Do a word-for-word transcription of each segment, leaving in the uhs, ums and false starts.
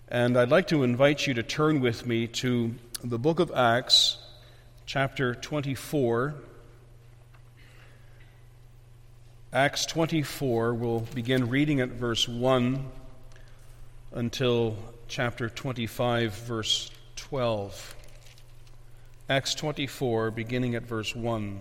And I'd like to invite you to turn with me to the book of Acts, chapter twenty-four. Acts twenty-four, we'll begin reading at verse one until chapter twenty-five, verse twelve. Acts twenty-four, beginning at verse one.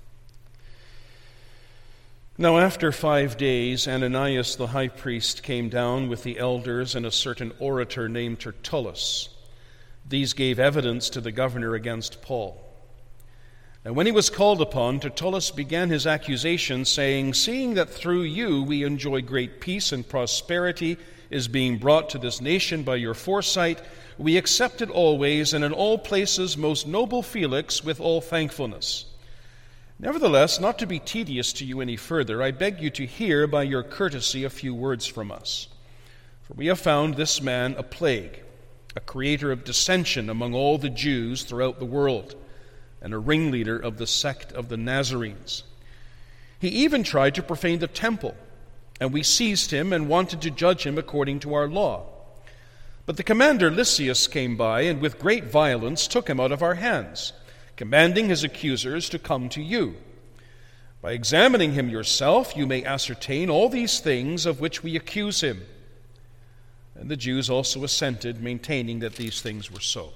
Now after five days, Ananias the high priest came down with the elders and a certain orator named Tertullus. These gave evidence to the governor against Paul. And when he was called upon, Tertullus began his accusation, saying, "Seeing that through you we enjoy great peace and prosperity is being brought to this nation by your foresight, we accept it always and in all places, most noble Felix, with all thankfulness. Nevertheless, not to be tedious to you any further, I beg you to hear by your courtesy a few words from us. For we have found this man a plague, a creator of dissension among all the Jews throughout the world, and a ringleader of the sect of the Nazarenes. He even tried to profane the temple, and we seized him and wanted to judge him according to our law. But the commander Lysias came by, and with great violence took him out of our hands, commanding his accusers to come to you. By examining him yourself, you may ascertain all these things of which we accuse him." And the Jews also assented, maintaining that these things were so.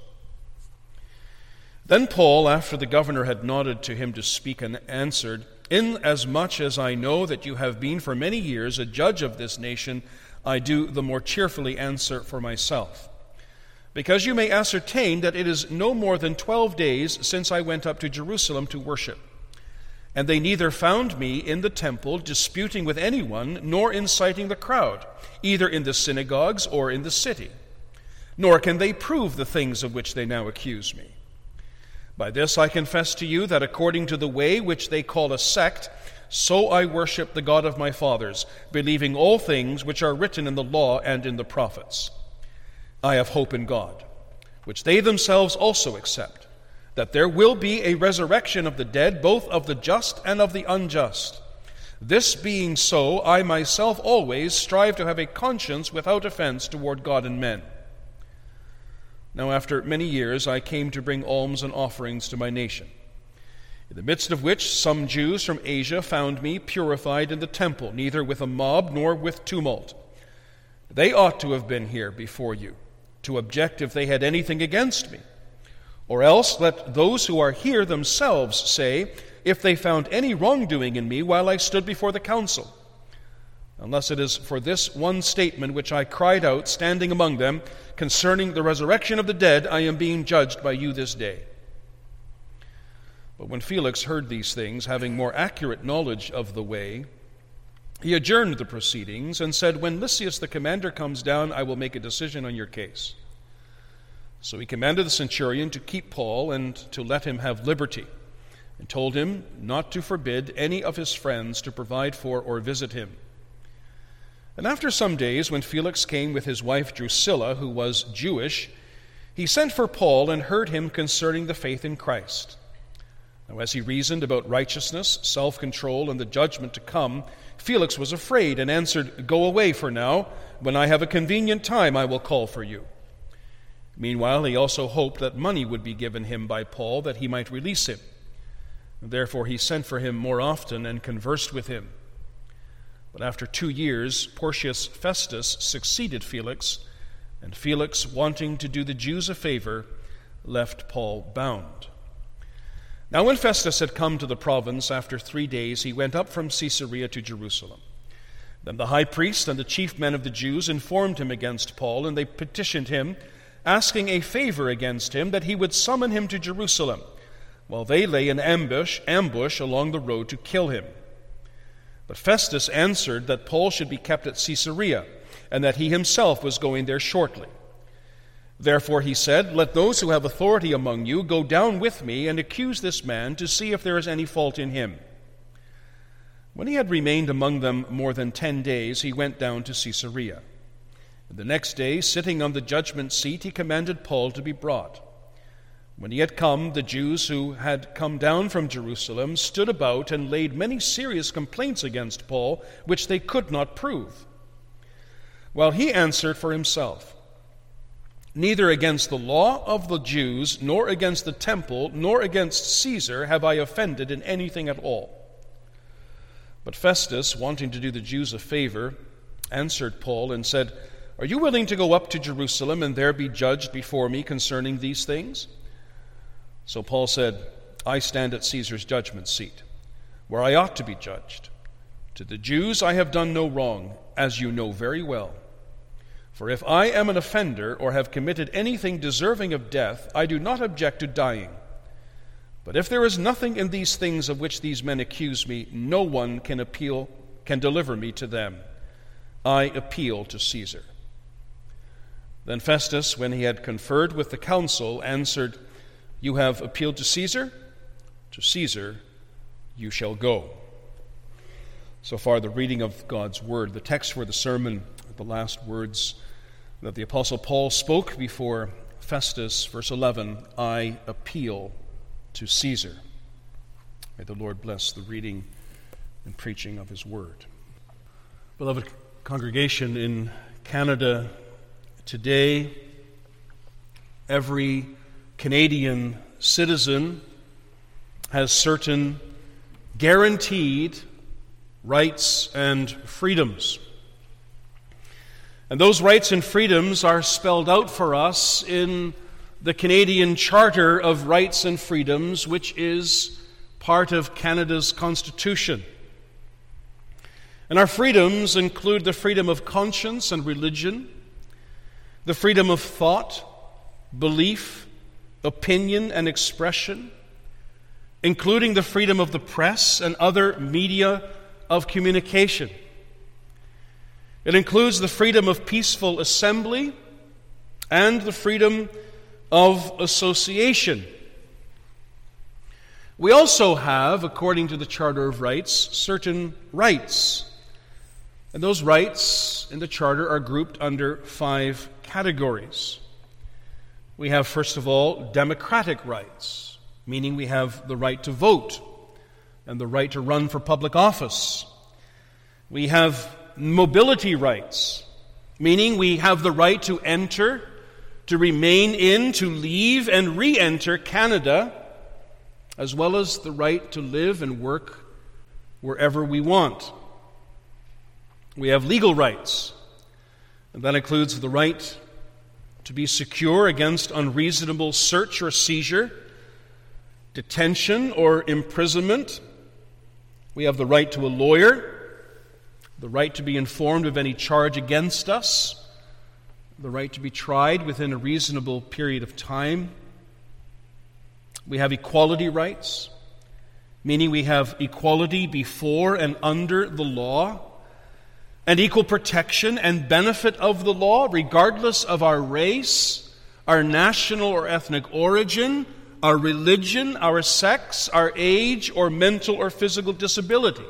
Then Paul, after the governor had nodded to him to speak, and answered, "Inasmuch as I know that you have been for many years a judge of this nation, I do the more cheerfully answer for myself. Because you may ascertain that it is no more than twelve days since I went up to Jerusalem to worship. And they neither found me in the temple disputing with anyone, nor inciting the crowd, either in the synagogues or in the city. Nor can they prove the things of which they now accuse me. By this I confess to you that according to the way which they call a sect, so I worship the God of my fathers, believing all things which are written in the law and in the prophets. I have hope in God, which they themselves also accept, that there will be a resurrection of the dead, both of the just and of the unjust. This being so, I myself always strive to have a conscience without offense toward God and men. Now after many years I came to bring alms and offerings to my nation, in the midst of which some Jews from Asia found me purified in the temple, neither with a mob nor with tumult. They ought to have been here before you, to object if they had anything against me. Or else let those who are here themselves say if they found any wrongdoing in me while I stood before the council. Unless it is for this one statement which I cried out, standing among them, concerning the resurrection of the dead, I am being judged by you this day." But when Felix heard these things, having more accurate knowledge of the way, he adjourned the proceedings and said, "When Lysias the commander comes down, I will make a decision on your case." So he commanded the centurion to keep Paul and to let him have liberty, and told him not to forbid any of his friends to provide for or visit him. And after some days, when Felix came with his wife Drusilla, who was Jewish, he sent for Paul and heard him concerning the faith in Christ. Now as he reasoned about righteousness, self-control, and the judgment to come, Felix was afraid and answered, "Go away for now. When I have a convenient time, I will call for you." Meanwhile, he also hoped that money would be given him by Paul, that he might release him. Therefore he sent for him more often and conversed with him. But after two years, Porcius Festus succeeded Felix, and Felix, wanting to do the Jews a favor, left Paul bound. Now when Festus had come to the province, after three days, he went up from Caesarea to Jerusalem. Then the high priest and the chief men of the Jews informed him against Paul, and they petitioned him, asking a favor against him, that he would summon him to Jerusalem, while they lay in ambush, ambush along the road to kill him. But Festus answered that Paul should be kept at Caesarea, and that he himself was going there shortly. Therefore he said, "Let those who have authority among you go down with me and accuse this man to see if there is any fault in him." When he had remained among them more than ten days, he went down to Caesarea. And the next day, sitting on the judgment seat, he commanded Paul to be brought. When he had come, the Jews who had come down from Jerusalem stood about and laid many serious complaints against Paul, which they could not prove. While he answered for himself, Neither against the law of the Jews, nor against the temple, nor against Caesar have I offended in anything at all." But Festus, wanting to do the Jews a favor, answered Paul and said, "Are you willing to go up to Jerusalem and there be judged before me concerning these things?" So Paul said, "I stand at Caesar's judgment seat, where I ought to be judged. To the Jews I have done no wrong, as you know very well. For if I am an offender or have committed anything deserving of death, I do not object to dying. But if there is nothing in these things of which these men accuse me, no one can appeal, can deliver me to them. I appeal to Caesar." Then Festus, when he had conferred with the council, answered, "You have appealed to Caesar? To Caesar you shall go." So far, the reading of God's word. The text for the sermon, the last words that the Apostle Paul spoke before Festus, verse eleven, "I appeal to Caesar." May the Lord bless the reading and preaching of his word. Beloved congregation, in Canada today, every Canadian citizen has certain guaranteed rights and freedoms. And those rights and freedoms are spelled out for us in the Canadian Charter of Rights and Freedoms, which is part of Canada's Constitution. And our freedoms include the freedom of conscience and religion, the freedom of thought, belief, opinion, and expression, including the freedom of the press and other media of communication. It includes the freedom of peaceful assembly and the freedom of association. We also have, according to the Charter of Rights, certain rights. And those rights in the Charter are grouped under five categories. We have, first of all, democratic rights, meaning we have the right to vote and the right to run for public office. We have mobility rights, meaning we have the right to enter, to remain in, to leave and re-enter Canada, as well as the right to live and work wherever we want. We have legal rights, and that includes the right to be secure against unreasonable search or seizure, detention or imprisonment. We have the right to a lawyer, the right to be informed of any charge against us, the right to be tried within a reasonable period of time. We have equality rights, meaning we have equality before and under the law, and equal protection and benefit of the law, regardless of our race, our national or ethnic origin, our religion, our sex, our age, or mental or physical disability.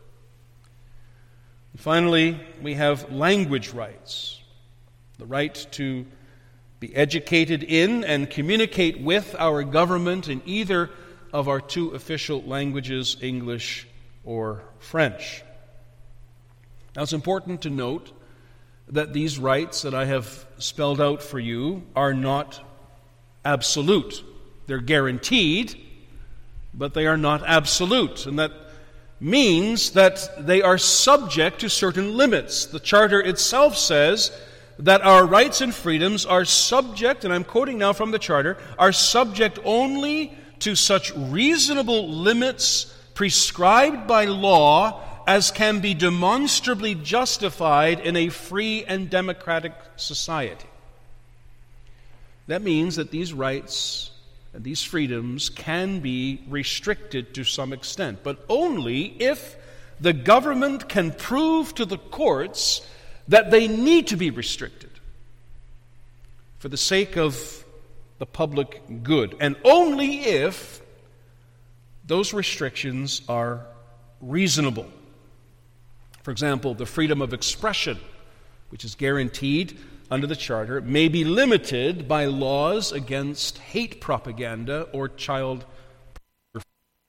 And finally, we have language rights, the right to be educated in and communicate with our government in either of our two official languages, English or French. Now, it's important to note that these rights that I have spelled out for you are not absolute. They're guaranteed, but they are not absolute. And that means that they are subject to certain limits. The Charter itself says that our rights and freedoms are subject, and I'm quoting now from the Charter, are subject only to such reasonable limits prescribed by law as can be demonstrably justified in a free and democratic society. That means that these rights and these freedoms can be restricted to some extent, but only if the government can prove to the courts that they need to be restricted for the sake of the public good, and only if those restrictions are reasonable. For example, the freedom of expression, which is guaranteed under the Charter, may be limited by laws against hate propaganda or child pornography.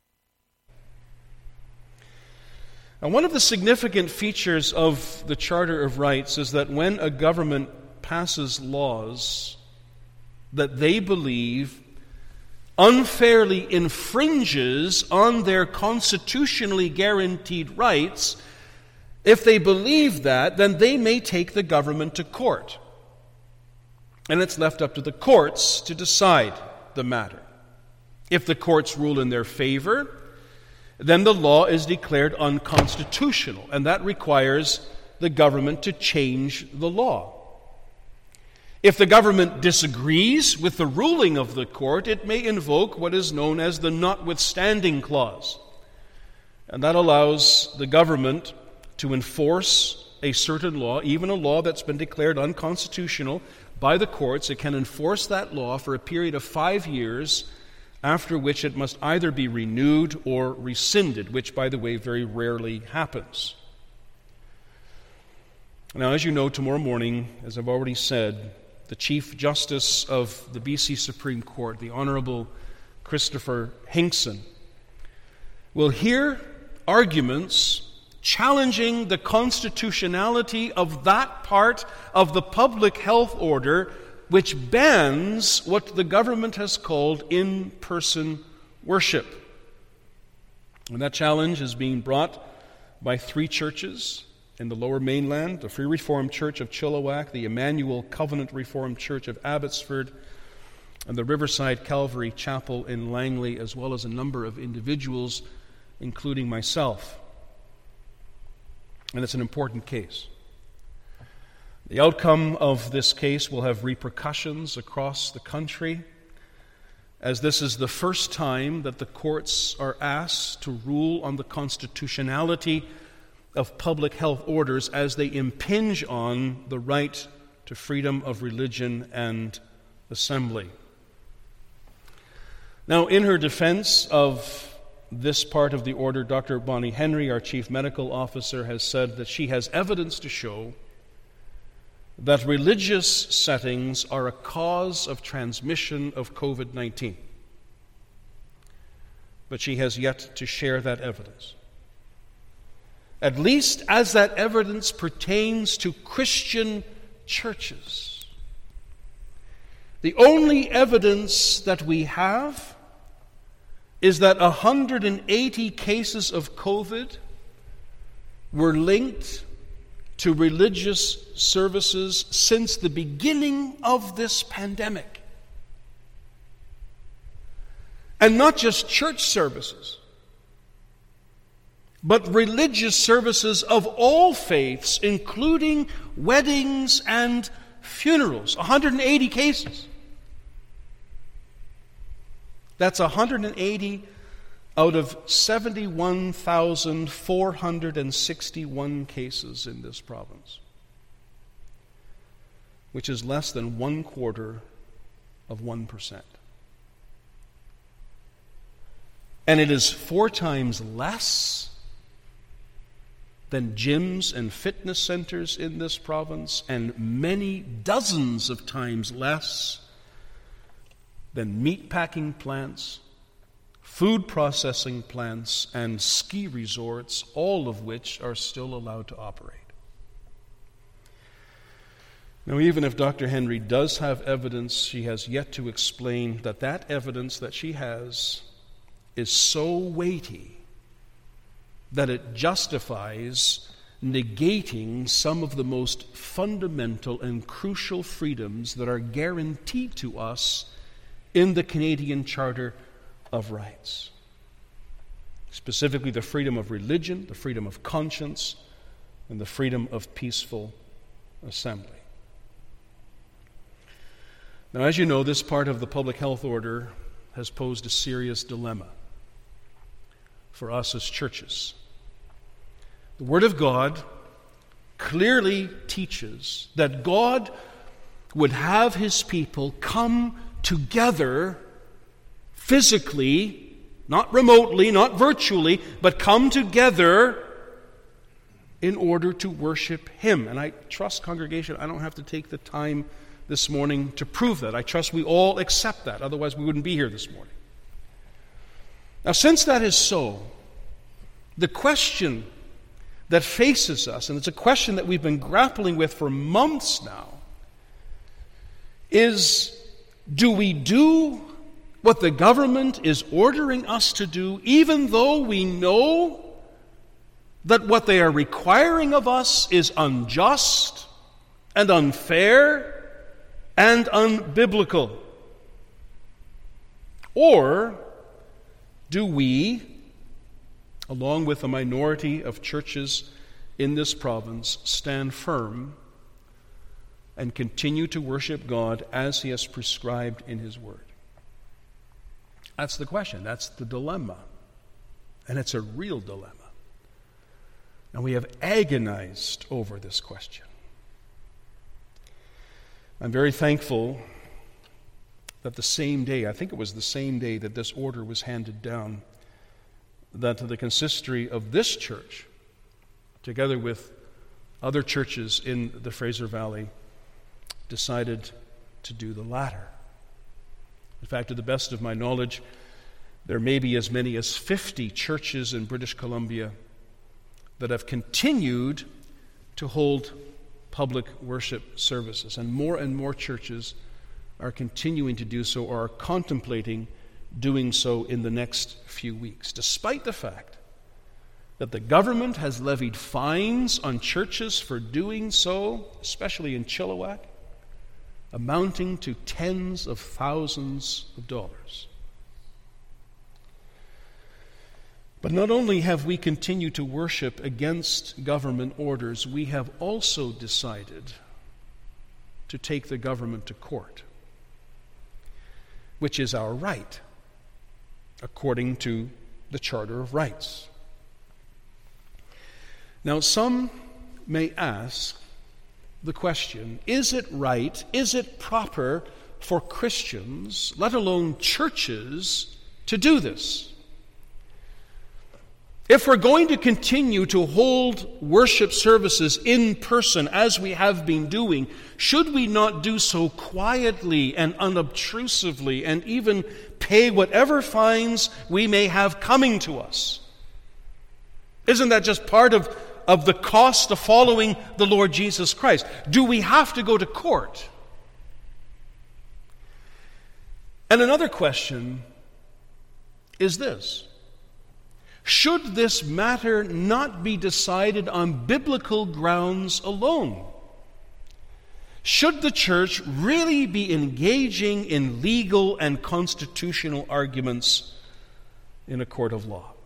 Now, one of the significant features of the Charter of Rights is that when a government passes laws that they believe unfairly infringes on their constitutionally guaranteed rights, if they believe that, then they may take the government to court. And it's left up to the courts to decide the matter. If the courts rule in their favor, then the law is declared unconstitutional, and that requires the government to change the law. If the government disagrees with the ruling of the court, it may invoke what is known as the notwithstanding clause. And that allows the government to enforce a certain law, even a law that's been declared unconstitutional by the courts. It can enforce that law for a period of five years, after which it must either be renewed or rescinded, which, by the way, very rarely happens. Now, as you know, tomorrow morning, as I've already said, the Chief Justice of the B C Supreme Court, the Honorable Christopher Hinkson, will hear arguments challenging the constitutionality of that part of the public health order which bans what the government has called in-person worship. And that challenge is being brought by three churches in the Lower Mainland: the Free Reformed Church of Chilliwack, the Emmanuel Covenant Reformed Church of Abbotsford, and the Riverside Calvary Chapel in Langley, as well as a number of individuals, including myself. And it's an important case. The outcome of this case will have repercussions across the country, as this is the first time that the courts are asked to rule on the constitutionality of public health orders as they impinge on the right to freedom of religion and assembly. Now, in her defense of this part of the order, Doctor Bonnie Henry, our Chief Medical Officer, has said that she has evidence to show that religious settings are a cause of transmission of covid nineteen. But she has yet to share that evidence, at least as that evidence pertains to Christian churches. The only evidence that we have is that one hundred eighty cases of COVID were linked to religious services since the beginning of this pandemic. And not just church services, but religious services of all faiths, including weddings and funerals. one hundred eighty cases. That's one hundred eighty out of seventy-one thousand four hundred sixty-one cases in this province, which is less than one quarter of one percent. And it is four times less than gyms and fitness centers in this province, and many dozens of times less than meatpacking plants, food processing plants, and ski resorts, all of which are still allowed to operate. Now, even if Doctor Henry does have evidence, she has yet to explain that that evidence that she has is so weighty that it justifies negating some of the most fundamental and crucial freedoms that are guaranteed to us in the Canadian Charter of Rights. Specifically, the freedom of religion, the freedom of conscience, and the freedom of peaceful assembly. Now, as you know, this part of the public health order has posed a serious dilemma for us as churches. The Word of God clearly teaches that God would have His people come together physically, not remotely, not virtually, but come together in order to worship Him. And I trust, congregation, I don't have to take the time this morning to prove that. I trust we all accept that. Otherwise, we wouldn't be here this morning. Now, since that is so, the question that faces us, and it's a question that we've been grappling with for months now, is Do we do what the government is ordering us to do, even though we know that what they are requiring of us is unjust and unfair and unbiblical? Or do we, along with a minority of churches in this province, stand firm and continue to worship God as He has prescribed in His Word? That's the question. That's the dilemma. And it's a real dilemma. And we have agonized over this question. I'm very thankful that the same day, I think it was the same day that this order was handed down, that the consistory of this church, together with other churches in the Fraser Valley, decided to do the latter. In fact, to the best of my knowledge, there may be as many as fifty churches in British Columbia that have continued to hold public worship services. And more and more churches are continuing to do so or are contemplating doing so in the next few weeks, despite the fact that the government has levied fines on churches for doing so, especially in Chilliwack, amounting to tens of thousands of dollars. But not only have we continued to worship against government orders, we have also decided to take the government to court, which is our right, according to the Charter of Rights. Now, some may ask the question, is it right, is it proper for Christians, let alone churches, to do this? If we're going to continue to hold worship services in person as we have been doing, should we not do so quietly and unobtrusively and even pay whatever fines we may have coming to us? Isn't that just part of, of the cost of following the Lord Jesus Christ? Do we have to go to court? And another question is this: should this matter not be decided on biblical grounds alone? Should the church really be engaging in legal and constitutional arguments in a court of law?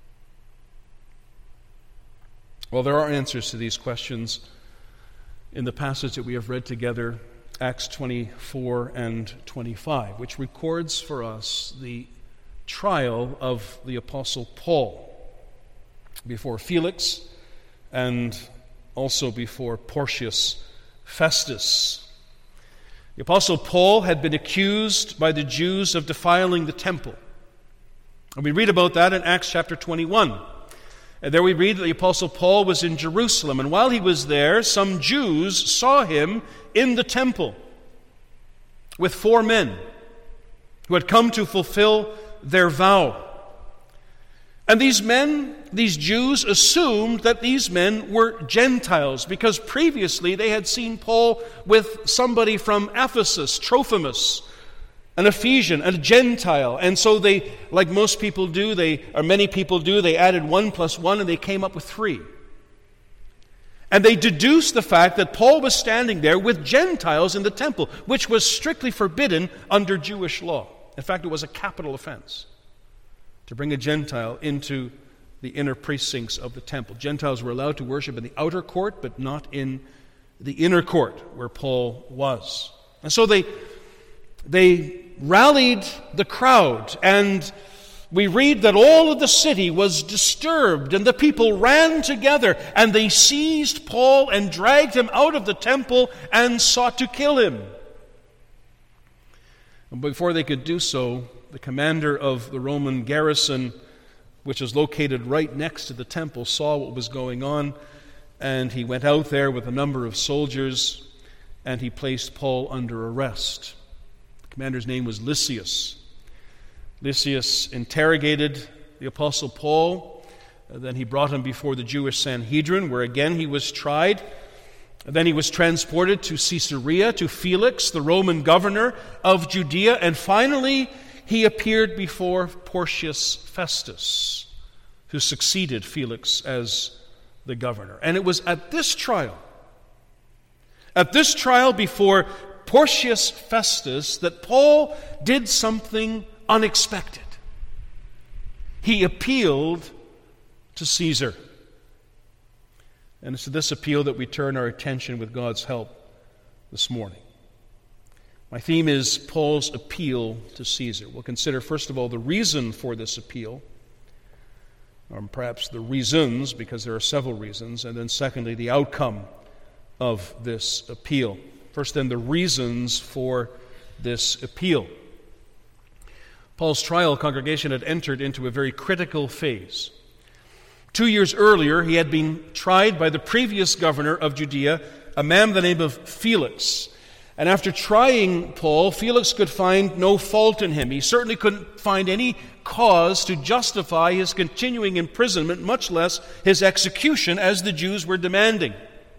Well, there are answers to these questions in the passage that we have read together, Acts twenty-four and twenty-five, which records for us the trial of the Apostle Paul before Felix and also before Porcius Festus. The Apostle Paul had been accused by the Jews of defiling the temple. And we read about that in Acts chapter twenty-one. And there we read that the Apostle Paul was in Jerusalem, and while he was there, some Jews saw him in the temple with four men who had come to fulfill their vow. And these men, these Jews, assumed that these men were Gentiles because previously they had seen Paul with somebody from Ephesus, Trophimus, an Ephesian, a Gentile. And so they, like most people do, they or many people do, they added one plus one and they came up with three. And they deduced the fact that Paul was standing there with Gentiles in the temple, which was strictly forbidden under Jewish law. In fact, it was a capital offense to bring a Gentile into the inner precincts of the temple. Gentiles were allowed to worship in the outer court, but not in the inner court where Paul was. And so they, they rallied the crowd, and we read that all of the city was disturbed, and the people ran together, and they seized Paul and dragged him out of the temple and sought to kill him. And before they could do so, the commander of the Roman garrison, which is located right next to the temple, saw what was going on, and he went out there with a number of soldiers, and he placed Paul under arrest. The commander's name was Lysias. Lysias interrogated the Apostle Paul. Then he brought him before the Jewish Sanhedrin, where again he was tried. Then he was transported to Caesarea, to Felix, the Roman governor of Judea, and finally he appeared before Porcius Festus, who succeeded Felix as the governor. And it was at this trial, at this trial before Porcius Festus, that Paul did something unexpected. He appealed to Caesar. And it's to this appeal that we turn our attention with God's help this morning. My theme is Paul's appeal to Caesar. We'll consider, first of all, the reason for this appeal, or perhaps the reasons, because there are several reasons, and then secondly, the outcome of this appeal. First, then, the reasons for this appeal. Paul's trial congregation had entered into a very critical phase. Two years earlier, he had been tried by the previous governor of Judea, a man by the name of Felix. And after trying Paul, Felix could find no fault in him. He certainly couldn't find any cause to justify his continuing imprisonment, much less his execution, as the Jews were demanding.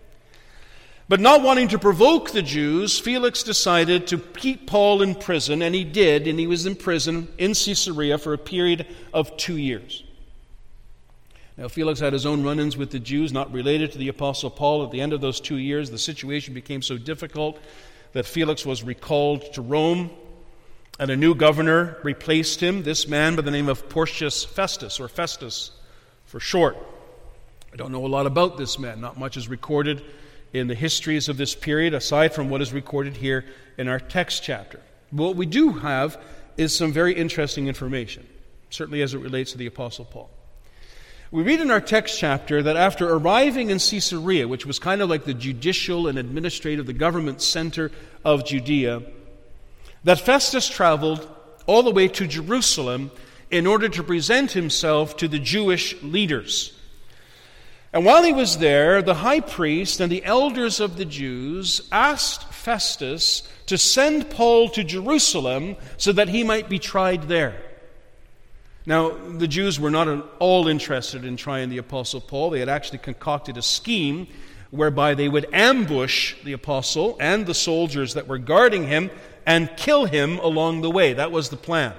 But not wanting to provoke the Jews, Felix decided to keep Paul in prison, and he did, and he was in prison in Caesarea for a period of two years. Now, Felix had his own run-ins with the Jews, not related to the Apostle Paul. At the end of those two years, the situation became so difficult that Felix was recalled to Rome, and a new governor replaced him, this man by the name of Porcius Festus, or Festus for short. I don't know a lot about this man. Not much is recorded in the histories of this period, aside from what is recorded here in our text chapter. But what we do have is some very interesting information, certainly as it relates to the Apostle Paul. We read in our text chapter that after arriving in Caesarea, which was kind of like the judicial and administrative, the government center of Judea, that Festus traveled all the way to Jerusalem in order to present himself to the Jewish leaders. And while he was there, the high priest and the elders of the Jews asked Festus to send Paul to Jerusalem so that he might be tried there. Now, the Jews were not at all interested in trying the Apostle Paul. They had actually concocted a scheme whereby they would ambush the apostle and the soldiers that were guarding him and kill him along the way. That was the plan.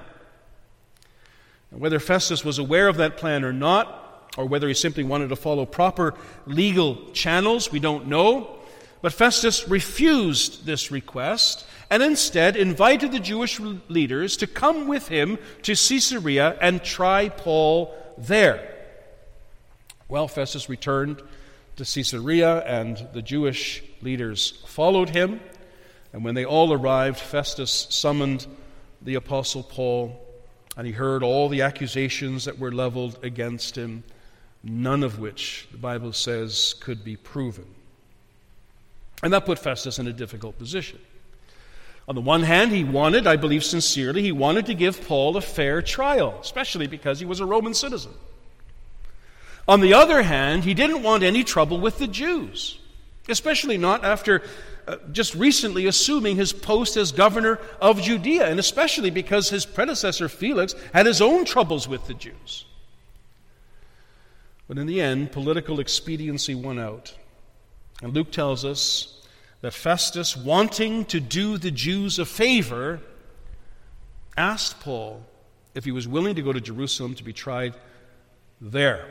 Whether Festus was aware of that plan or not, or whether he simply wanted to follow proper legal channels, we don't know. But Festus refused this request and instead invited the Jewish leaders to come with him to Caesarea and try Paul there. Well, Festus returned to Caesarea, and the Jewish leaders followed him. And when they all arrived, Festus summoned the Apostle Paul, and he heard all the accusations that were leveled against him, none of which, the Bible says, could be proven. And that put Festus in a difficult position. On the one hand, he wanted, I believe sincerely, he wanted to give Paul a fair trial, especially because he was a Roman citizen. On the other hand, he didn't want any trouble with the Jews, especially not after uh, just recently assuming his post as governor of Judea, and especially because his predecessor Felix had his own troubles with the Jews. But in the end, political expediency won out. And Luke tells us that Festus, wanting to do the Jews a favor, asked Paul if he was willing to go to Jerusalem to be tried there.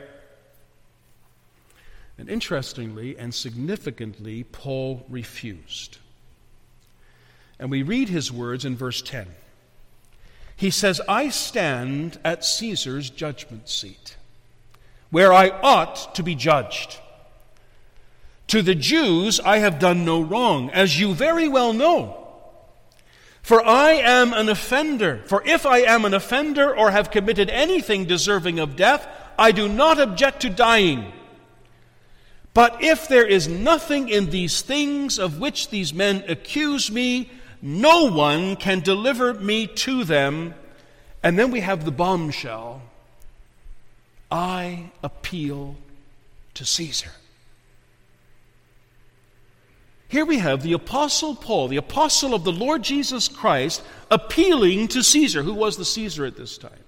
And interestingly and significantly, Paul refused. And we read his words in verse ten. He says, "I stand at Caesar's judgment seat, where I ought to be judged. To the Jews I have done no wrong, as you very well know. For I am an offender. For if I am an offender or have committed anything deserving of death, I do not object to dying. But if there is nothing in these things of which these men accuse me, no one can deliver me to them." And then we have the bombshell. "I appeal to Caesar." Here we have the Apostle Paul, the apostle of the Lord Jesus Christ, appealing to Caesar. Who was the Caesar at this time?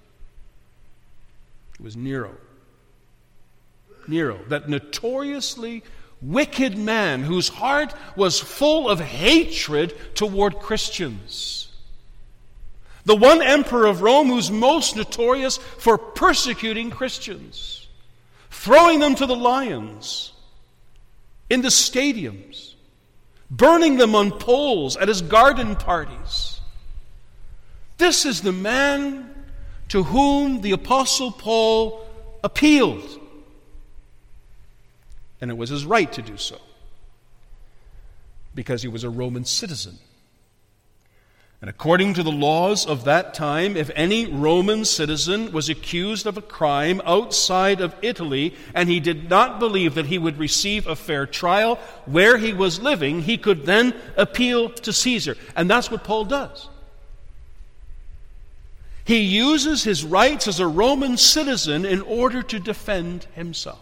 It was Nero. Nero, that notoriously wicked man whose heart was full of hatred toward Christians. The one emperor of Rome who's most notorious for persecuting Christians, throwing them to the lions, in the stadiums, burning them on poles at his garden parties. This is the man to whom the Apostle Paul appealed. And it was his right to do so, because he was a Roman citizen. And according to the laws of that time, if any Roman citizen was accused of a crime outside of Italy and he did not believe that he would receive a fair trial where he was living, he could then appeal to Caesar. And that's what Paul does. He uses his rights as a Roman citizen in order to defend himself.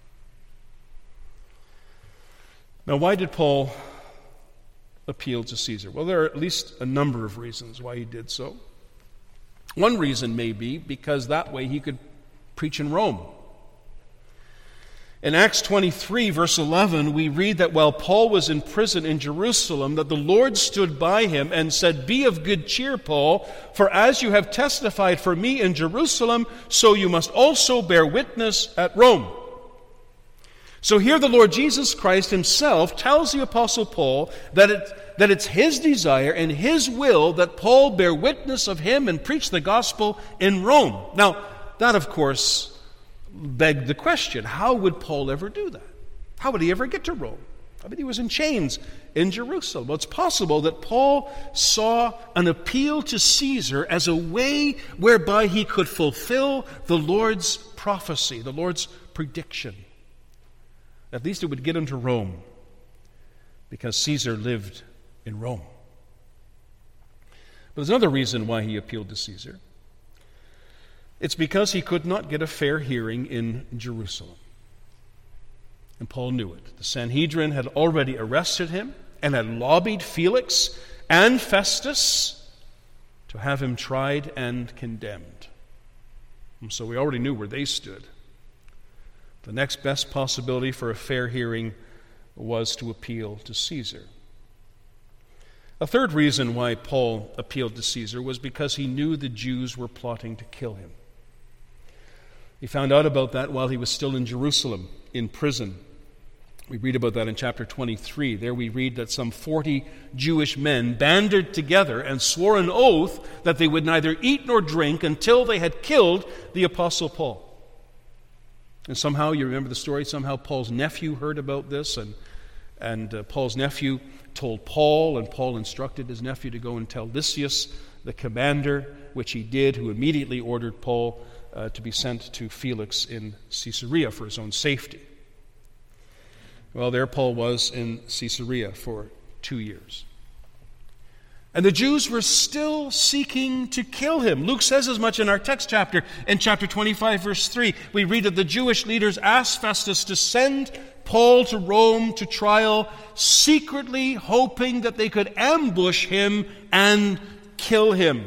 Now, why did Paul appeal to Caesar? Well, there are at least a number of reasons why he did so. One reason may be because that way he could preach in Rome. In Acts twenty-three, verse eleven, we read that while Paul was in prison in Jerusalem, that the Lord stood by him and said, "Be of good cheer, Paul, for as you have testified for me in Jerusalem, so you must also bear witness at Rome." So here the Lord Jesus Christ himself tells the Apostle Paul that, it, that it's his desire and his will that Paul bear witness of him and preach the gospel in Rome. Now, that of course begged the question, how would Paul ever do that? How would he ever get to Rome? I mean, he was in chains in Jerusalem. Well, it's possible that Paul saw an appeal to Caesar as a way whereby he could fulfill the Lord's prophecy, the Lord's prediction. At least it would get him to Rome, because Caesar lived in Rome. But there's another reason why he appealed to Caesar. It's because he could not get a fair hearing in Jerusalem. And Paul knew it. The Sanhedrin had already arrested him and had lobbied Felix and Festus to have him tried and condemned. And so we already knew where they stood. The next best possibility for a fair hearing was to appeal to Caesar. A third reason why Paul appealed to Caesar was because he knew the Jews were plotting to kill him. He found out about that while he was still in Jerusalem, in prison. We read about that in chapter twenty-three. There we read that some forty Jewish men banded together and swore an oath that they would neither eat nor drink until they had killed the Apostle Paul. And somehow, you remember the story, somehow Paul's nephew heard about this, and, and uh, Paul's nephew told Paul, and Paul instructed his nephew to go and tell Lysias, the commander, which he did, who immediately ordered Paul uh, to be sent to Felix in Caesarea for his own safety. Well, there Paul was in Caesarea for two years. And the Jews were still seeking to kill him. Luke says as much in our text chapter. In chapter twenty-five, verse three, we read that the Jewish leaders asked Festus to send Paul to Rome to trial, secretly hoping that they could ambush him and kill him.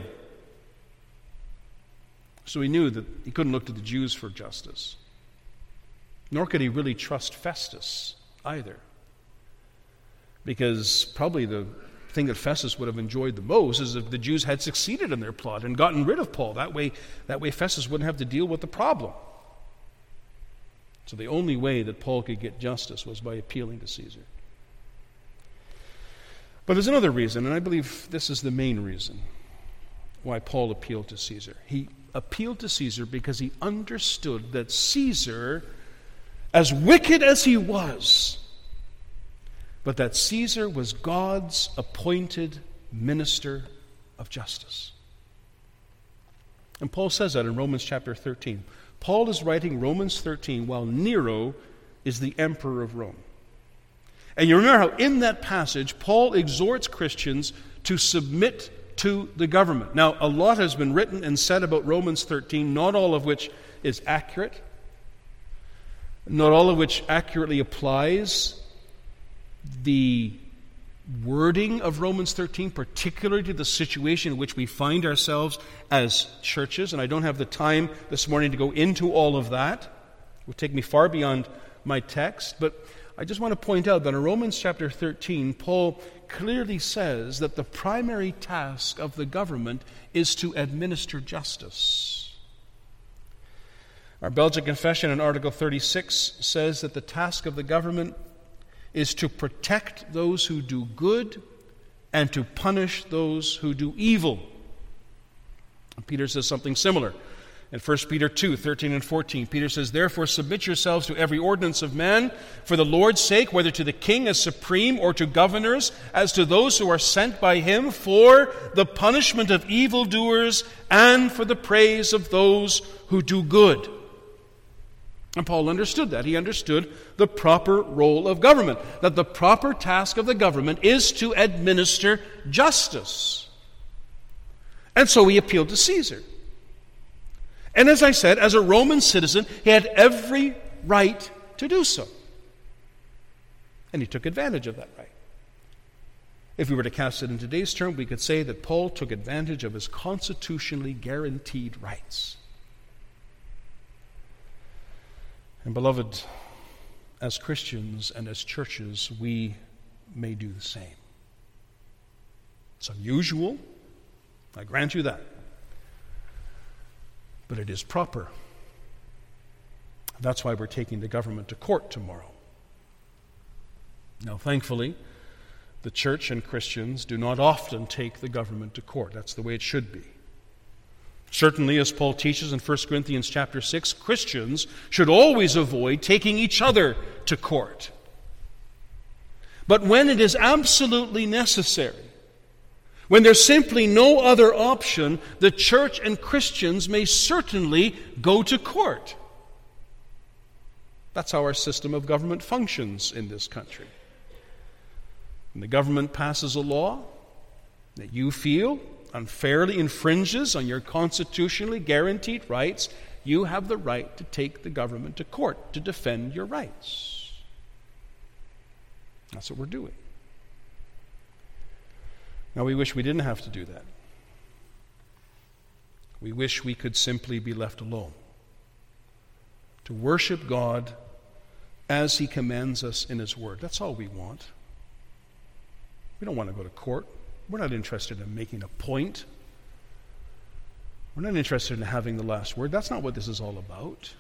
So he knew that he couldn't look to the Jews for justice. Nor could he really trust Festus either. Because probably the thing that Festus would have enjoyed the most is if the Jews had succeeded in their plot and gotten rid of Paul. That way, that way Festus wouldn't have to deal with the problem. So the only way that Paul could get justice was by appealing to Caesar. But there's another reason, and I believe this is the main reason why Paul appealed to Caesar. He appealed to Caesar because he understood that Caesar, as wicked as he was, but that Caesar was God's appointed minister of justice. And Paul says that in Romans chapter thirteen. Paul is writing Romans thirteen while Nero is the emperor of Rome. And you remember how in that passage, Paul exhorts Christians to submit to the government. Now, a lot has been written and said about Romans thirteen, not all of which is accurate, not all of which accurately applies the wording of Romans thirteen, particularly to the situation in which we find ourselves as churches. And I don't have the time this morning to go into all of that. It would take me far beyond my text. But I just want to point out that in Romans chapter thirteen, Paul clearly says that the primary task of the government is to administer justice. Our Belgian Confession in Article thirty-six says that the task of the government is to protect those who do good and to punish those who do evil. And Peter says something similar. In First Peter two, thirteen and fourteen, Peter says, "Therefore submit yourselves to every ordinance of man for the Lord's sake, whether to the king as supreme or to governors, as to those who are sent by him for the punishment of evildoers and for the praise of those who do good." And Paul understood that. He understood the proper role of government, that the proper task of the government is to administer justice. And so he appealed to Caesar. And as I said, as a Roman citizen, he had every right to do so. And he took advantage of that right. If we were to cast it in today's term, we could say that Paul took advantage of his constitutionally guaranteed rights. And beloved, as Christians and as churches, we may do the same. It's unusual, I grant you that. But it is proper. That's why we're taking the government to court tomorrow. Now, thankfully, the church and Christians do not often take the government to court. That's the way it should be. Certainly, as Paul teaches in First Corinthians chapter six, Christians should always avoid taking each other to court. But when it is absolutely necessary, when there's simply no other option, the church and Christians may certainly go to court. That's how our system of government functions in this country. When the government passes a law that you feel unfairly infringes on your constitutionally guaranteed rights, you have the right to take the government to court to defend your rights. That's what we're doing. Now, we wish we didn't have to do that. We wish we could simply be left alone to worship God as He commands us in His Word. That's all we want. We don't want to go to court. We're not interested in making a point. We're not interested in having the last word. That's not what this is all about.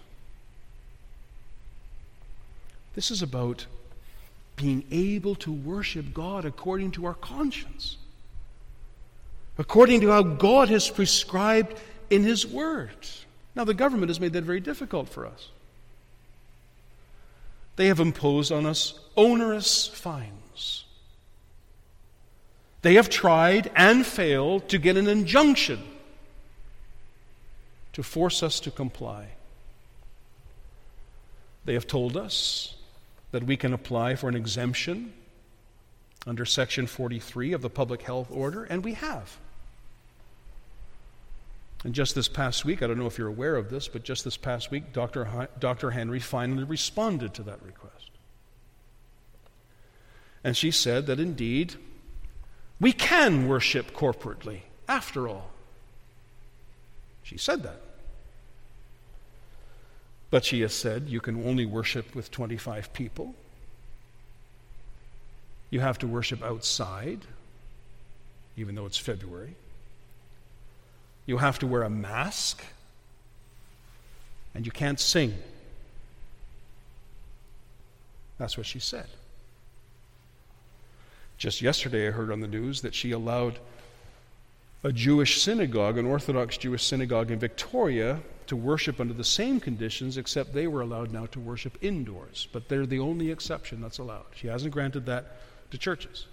This is about being able to worship God according to our conscience, according to how God has prescribed in His Word. Now, the government has made that very difficult for us. They have imposed on us onerous fines. They have tried and failed to get an injunction to force us to comply. They have told us that we can apply for an exemption under Section forty-three of the Public Health Order, and we have. And just this past week, I don't know if you're aware of this, but just this past week, Doctor Hi- Doctor Henry finally responded to that request. And she said that indeed, we can worship corporately, after all. She said that. But she has said you can only worship with twenty-five people. You have to worship outside, even though it's February. You have to wear a mask, and you can't sing. That's what she said. Just yesterday I heard on the news that she allowed a Jewish synagogue, an Orthodox Jewish synagogue in Victoria, to worship under the same conditions, except they were allowed now to worship indoors. But they're the only exception that's allowed. She hasn't granted that to churches.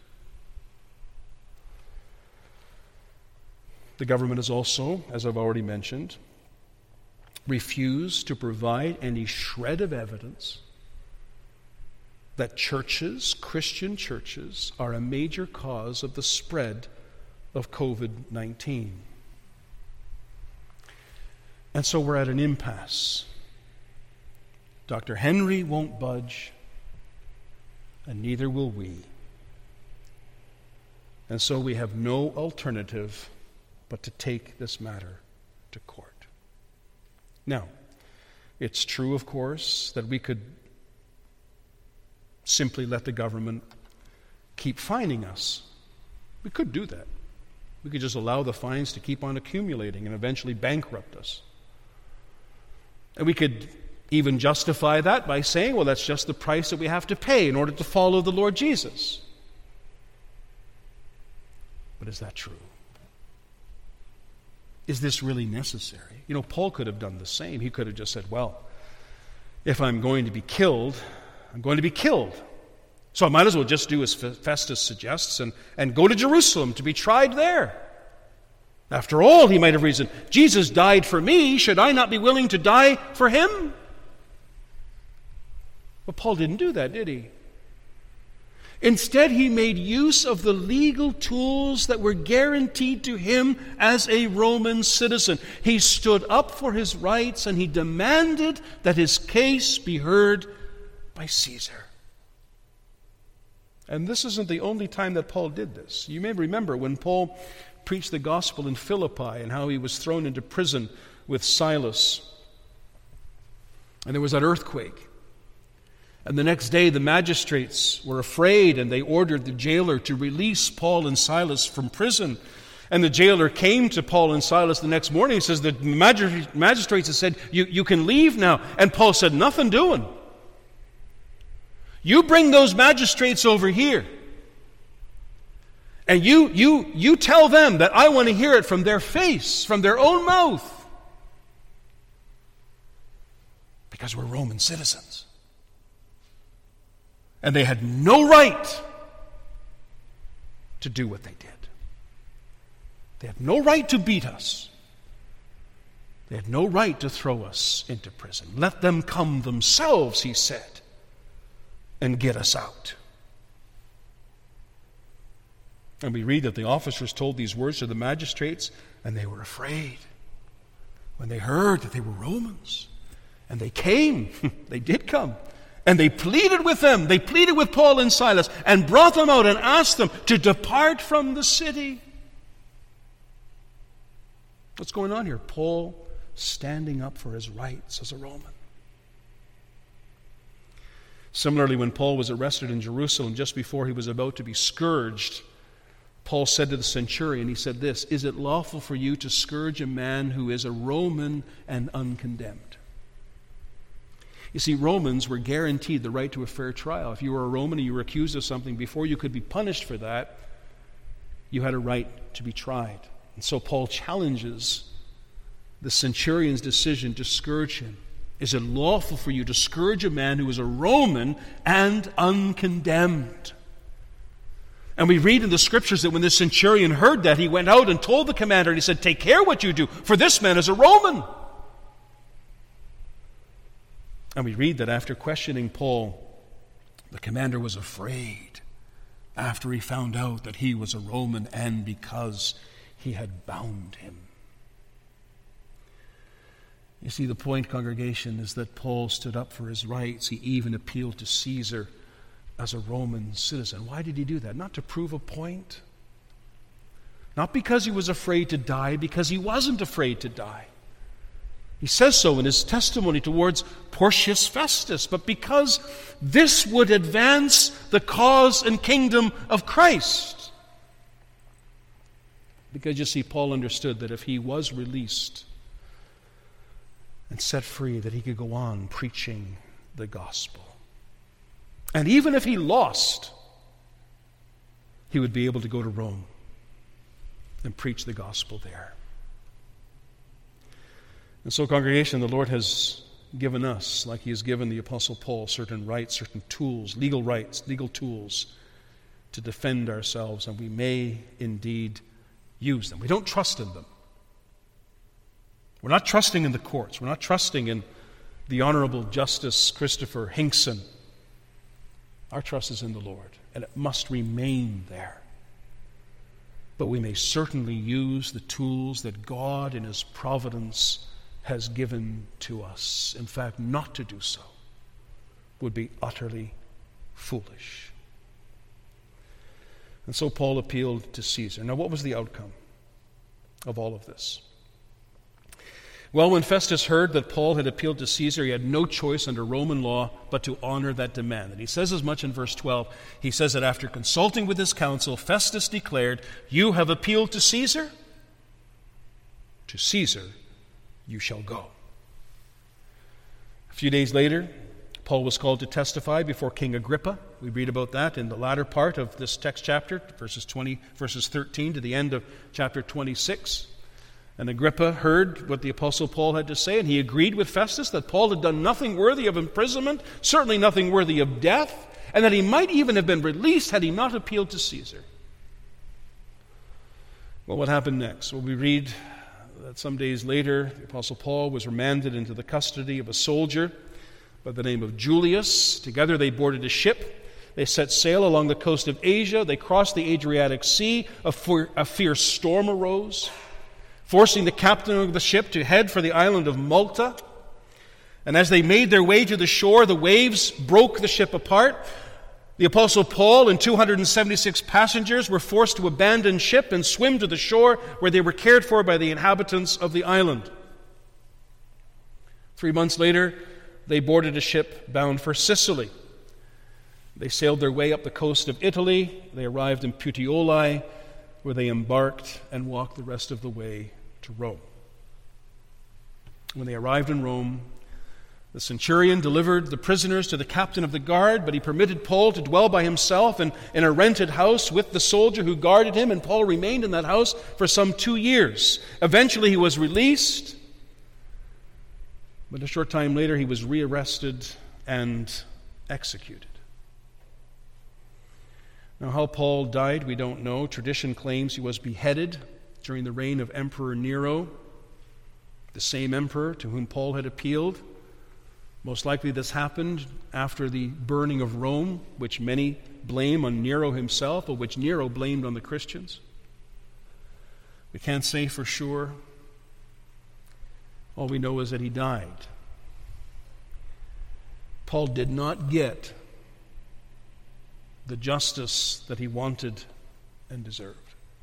The government has also, as I've already mentioned, refused to provide any shred of evidence that churches, Christian churches, are a major cause of the spread of covid nineteen. And so we're at an impasse. Doctor Henry won't budge, and neither will we. And so we have no alternative but to take this matter to court. Now, it's true, of course, that we could simply let the government keep fining us. We could do that. We could just allow the fines to keep on accumulating and eventually bankrupt us. And we could even justify that by saying, well, that's just the price that we have to pay in order to follow the Lord Jesus. But is that true? Is this really necessary? You know, Paul could have done the same. He could have just said, well, if I'm going to be killed, I'm going to be killed. So I might as well just do as Festus suggests and, and go to Jerusalem to be tried there. After all, he might have reasoned, Jesus died for me. Should I not be willing to die for him? But Paul didn't do that, did he? Instead, he made use of the legal tools that were guaranteed to him as a Roman citizen. He stood up for his rights and he demanded that his case be heard by Caesar. And this isn't the only time that Paul did this. You may remember when Paul preached the gospel in Philippi and how he was thrown into prison with Silas. And there was that earthquake. And the next day the magistrates were afraid and they ordered the jailer to release Paul and Silas from prison. And the jailer came to Paul and Silas the next morning and says, the magistrates had said, you, you can leave now. And Paul said, nothing doing. You bring those magistrates over here. And you, you, you tell them that I want to hear it from their face, from their own mouth. Because we're Roman citizens. And they had no right to do what they did. They had no right to beat us. They had no right to throw us into prison. Let them come themselves, he said, and get us out. And we read that the officers told these words to the magistrates, and they were afraid when they heard that they were Romans. And they came. They did come. And they pleaded with them. They pleaded with Paul and Silas and brought them out and asked them to depart from the city. What's going on here? Paul standing up for his rights as a Roman. Similarly, when Paul was arrested in Jerusalem just before he was about to be scourged, Paul said to the centurion, he said this, "Is it lawful for you to scourge a man who is a Roman and uncondemned?" You see, Romans were guaranteed the right to a fair trial. If you were a Roman and you were accused of something, before you could be punished for that, you had a right to be tried. And so Paul challenges the centurion's decision to scourge him. Is it lawful for you to scourge a man who is a Roman and uncondemned? And we read in the scriptures that when the centurion heard that, he went out and told the commander, and he said, "Take care what you do, for this man is a Roman." And we read that after questioning Paul, the commander was afraid after he found out that he was a Roman and because he had bound him. You see, the point, congregation, is that Paul stood up for his rights. He even appealed to Caesar as a Roman citizen. Why did he do that? Not to prove a point. Not because he was afraid to die, because he wasn't afraid to die. He says so in his testimony towards Porcius Festus, but because this would advance the cause and kingdom of Christ. Because you see, Paul understood that if he was released and set free, that he could go on preaching the gospel. And even if he lost, he would be able to go to Rome and preach the gospel there. And so, congregation, the Lord has given us, like he has given the Apostle Paul, certain rights, certain tools, legal rights, legal tools to defend ourselves, and we may indeed use them. We don't trust in them. We're not trusting in the courts. We're not trusting in the Honorable Justice Christopher Hinkson. Our trust is in the Lord, and it must remain there. But we may certainly use the tools that God in his providence has given to us. In fact, not to do so would be utterly foolish. And so Paul appealed to Caesar. Now, what was the outcome of all of this? Well, when Festus heard that Paul had appealed to Caesar, he had no choice under Roman law but to honor that demand. And he says as much in verse twelve. He says that after consulting with his council, Festus declared, "You have appealed to Caesar? To Caesar you shall go." A few days later, Paul was called to testify before King Agrippa. We read about that in the latter part of this text chapter, verses twenty, verses thirteen to the end of chapter twenty-six. And Agrippa heard what the Apostle Paul had to say, and he agreed with Festus that Paul had done nothing worthy of imprisonment, certainly nothing worthy of death, and that he might even have been released had he not appealed to Caesar. Well, what happened next? Well, we read that some days later, the Apostle Paul was remanded into the custody of a soldier by the name of Julius. Together they boarded a ship. They set sail along the coast of Asia. They crossed the Adriatic Sea. A, fe- a fierce storm arose, forcing the captain of the ship to head for the island of Malta. And as they made their way to the shore, the waves broke the ship apart. The Apostle Paul and two hundred seventy-six passengers were forced to abandon ship and swim to the shore, where they were cared for by the inhabitants of the island. Three months later, they boarded a ship bound for Sicily. They sailed their way up the coast of Italy. They arrived in Puteoli, where they embarked and walked the rest of the way to Rome. When they arrived in Rome, the centurion delivered the prisoners to the captain of the guard, but he permitted Paul to dwell by himself in, in a rented house with the soldier who guarded him, and Paul remained in that house for some two years. Eventually he was released, but a short time later he was rearrested and executed. Now, how Paul died, we don't know. Tradition claims he was beheaded during the reign of Emperor Nero, the same emperor to whom Paul had appealed. Most likely this happened after the burning of Rome, which many blame on Nero himself, but which Nero blamed on the Christians. We can't say for sure. All we know is that he died. Paul did not get the justice that he wanted and deserved.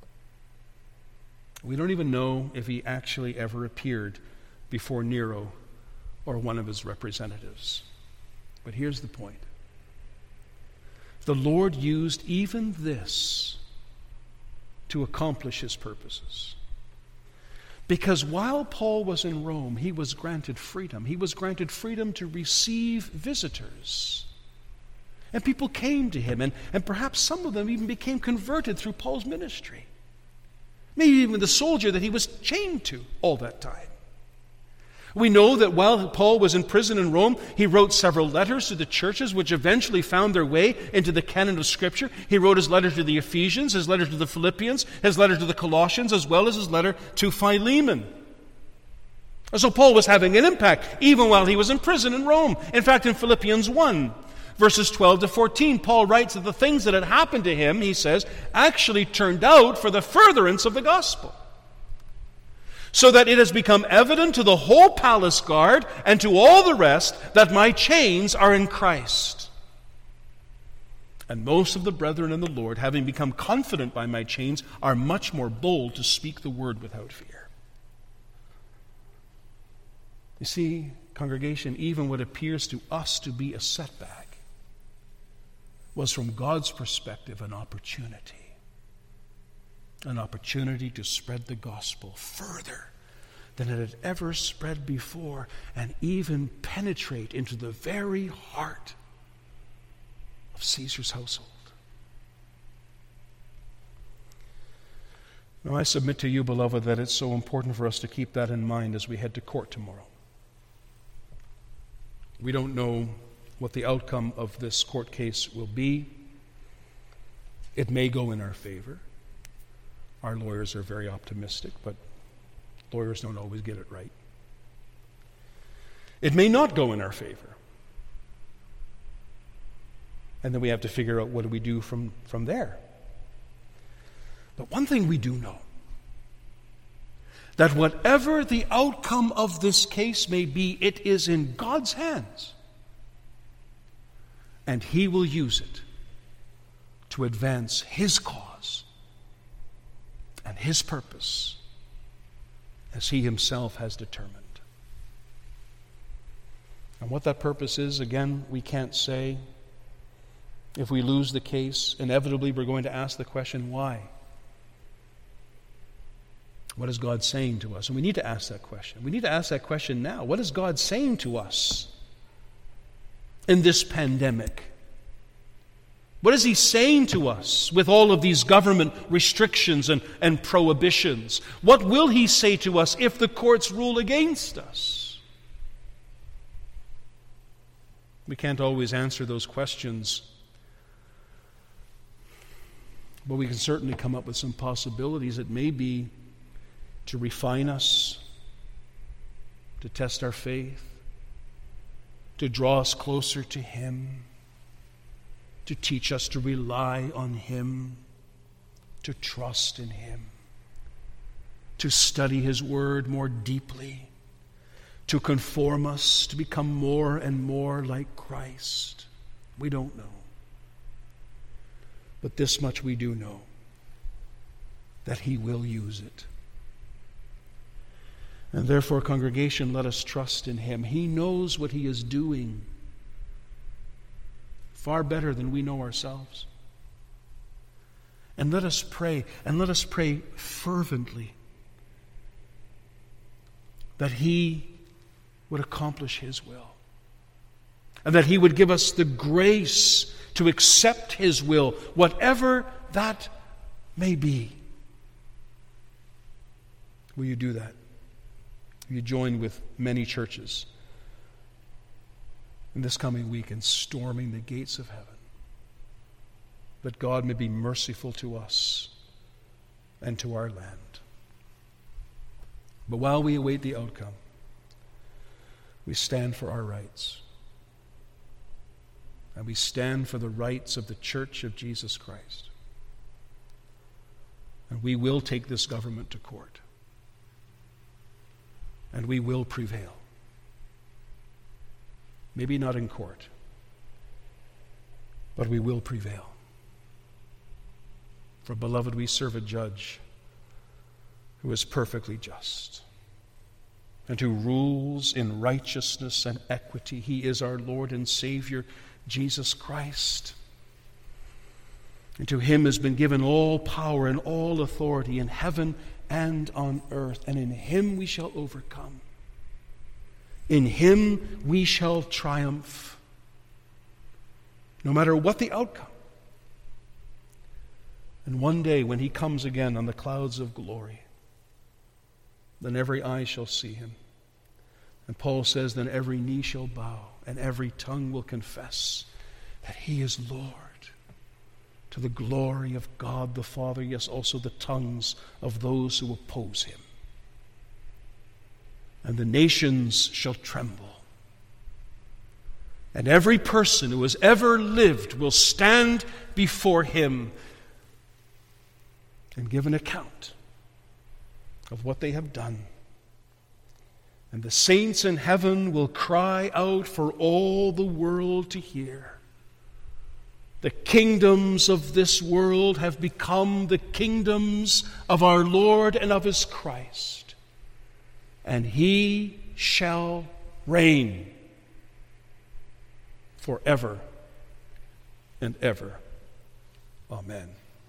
We don't even know if he actually ever appeared before Nero or one of his representatives. But here's the point. The Lord used even this to accomplish his purposes. Because while Paul was in Rome, he was granted freedom. He was granted freedom to receive visitors. And people came to him, and, and perhaps some of them even became converted through Paul's ministry. Maybe even the soldier that he was chained to all that time. We know that while Paul was in prison in Rome, he wrote several letters to the churches which eventually found their way into the canon of Scripture. He wrote his letter to the Ephesians, his letter to the Philippians, his letter to the Colossians, as well as his letter to Philemon. And so Paul was having an impact even while he was in prison in Rome. In fact, in Philippians one, verses twelve to fourteen, Paul writes that the things that had happened to him, he says, actually turned out for the furtherance of the gospel, so that it has become evident to the whole palace guard and to all the rest that my chains are in Christ. And most of the brethren in the Lord, having become confident by my chains, are much more bold to speak the word without fear. You see, congregation, even what appears to us to be a setback was from God's perspective an opportunity. An opportunity to spread the gospel further than it had ever spread before, and even penetrate into the very heart of Caesar's household. Now, I submit to you, beloved, that it's so important for us to keep that in mind as we head to court tomorrow. We don't know what the outcome of this court case will be. It may go in our favor. Our lawyers are very optimistic, but lawyers don't always get it right. It may not go in our favor. And then we have to figure out what do we do from, from there. But one thing we do know, that whatever the outcome of this case may be, it is in God's hands. And He will use it to advance His cause and His purpose as He Himself has determined. And what that purpose is, again, we can't say. If we lose the case, inevitably we're going to ask the question, why? What is God saying to us? And we need to ask that question. We need to ask that question now. What is God saying to us in this pandemic? What is He saying to us with all of these government restrictions and, and prohibitions? What will He say to us if the courts rule against us? We can't always answer those questions, but we can certainly come up with some possibilities. It may be to refine us, to test our faith, to draw us closer to Him, to teach us to rely on Him, to trust in Him, to study His Word more deeply, to conform us, to become more and more like Christ. We don't know. But this much we do know, that He will use it. And therefore, congregation, let us trust in Him. He knows what He is doing far better than we know ourselves. And let us pray, and let us pray fervently that He would accomplish His will, and that He would give us the grace to accept His will, whatever that may be. Will you do that? Will you join with many churches in this coming week in storming the gates of heaven, that God may be merciful to us and to our land? But while we await the outcome, we stand for our rights. And we stand for the rights of the Church of Jesus Christ. And we will take this government to court. And we will prevail. Maybe not in court, but we will prevail. For, beloved, we serve a judge who is perfectly just and who rules in righteousness and equity. He is our Lord and Savior, Jesus Christ. And to Him has been given all power and all authority in heaven and on earth. And in Him we shall overcome. In Him we shall triumph, no matter what the outcome. And one day when He comes again on the clouds of glory, then every eye shall see Him. And Paul says, then every knee shall bow and every tongue will confess that He is Lord, to the glory of God the Father, yes, also the tongues of those who oppose Him. And the nations shall tremble. And every person who has ever lived will stand before Him and give an account of what they have done. And the saints in heaven will cry out for all the world to hear. The kingdoms of this world have become the kingdoms of our Lord and of His Christ. And He shall reign forever and ever. Amen.